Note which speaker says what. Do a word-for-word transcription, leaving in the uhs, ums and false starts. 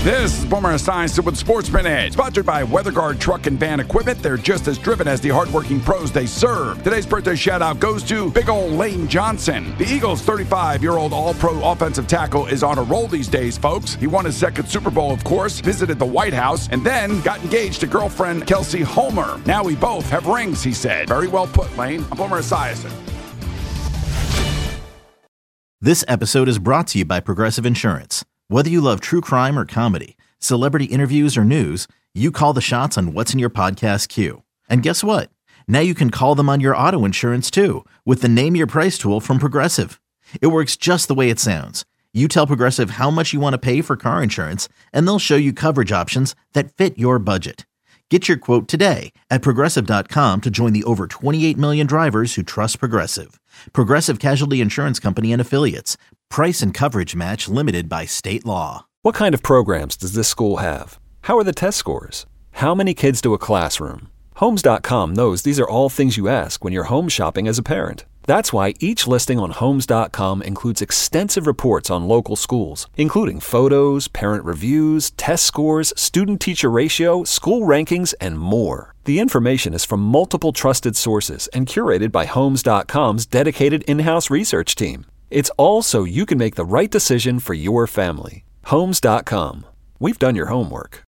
Speaker 1: This is Boomer Esiason with Sportsman Edge, sponsored by WeatherGuard Truck and Van Equipment. They're just as driven as the hardworking pros they serve. Today's birthday shout-out goes to big ol' Lane Johnson. The Eagles' thirty-five-year-old all-pro offensive tackle is on a roll these days, folks. He won his second Super Bowl, of course, visited the White House, and then got engaged to girlfriend Kelsey Homer. Now we both have rings, he said. Very well put, Lane. I'm Boomer Esiason.
Speaker 2: This episode is brought to you by Progressive Insurance. Whether you love true crime or comedy, celebrity interviews or news, you call the shots on what's in your podcast queue. And guess what? Now you can call them on your auto insurance too with the Name Your Price tool from Progressive. It works just the way it sounds. You tell Progressive how much you want to pay for car insurance, and they'll show you coverage options that fit your budget. Get your quote today at Progressive dot com to join the over twenty-eight million drivers who trust Progressive. Progressive Casualty Insurance Company and Affiliates. Price and coverage match limited by state law.
Speaker 3: What kind of programs does this school have? How are the test scores? How many kids do a classroom? Homes dot com knows these are all things you ask when you're home shopping as a parent. That's why each listing on Homes dot com includes extensive reports on local schools, including photos, parent reviews, test scores, student-teacher ratio, school rankings, and more. The information is from multiple trusted sources and curated by Homes dot com's dedicated in-house research team. It's all so you can make the right decision for your family. Homes dot com. We've done your homework.